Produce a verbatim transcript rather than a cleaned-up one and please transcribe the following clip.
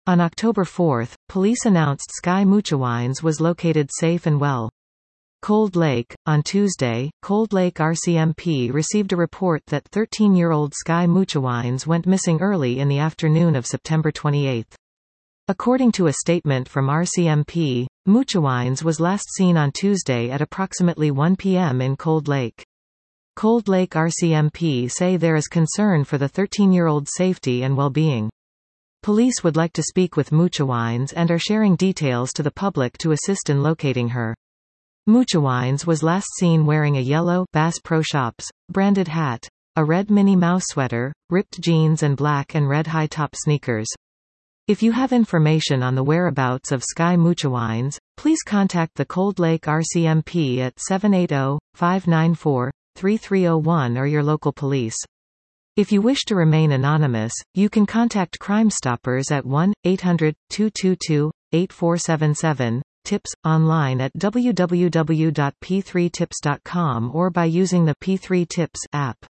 On October fourth, police announced Sky Muchawines was located safe and well. Cold Lake. On Tuesday, Cold Lake R C M P received a report that thirteen-year-old Sky Muchawines went missing early in the afternoon of September twenty-eighth. According to a statement from R C M P, Muchawines was last seen on Tuesday at approximately one p m in Cold Lake. Cold Lake R C M P say there is concern for the thirteen-year-old's safety and well-being. Police would like to speak with Muchawines and are sharing details to the public to assist in locating her. Muchawines was last seen wearing a yellow Bass Pro Shops branded hat, a red Minnie Mouse sweater, ripped jeans and black and red high-top sneakers. If you have information on the whereabouts of Sky Muchawines, please contact the Cold Lake R C M P at seven eight zero, five nine four, three three zero one or your local police. If you wish to remain anonymous, you can contact Crime Stoppers at one eight hundred, two two two, eight four seven seven, tips, online at w w w dot p three tips dot com or by using the P three Tips app.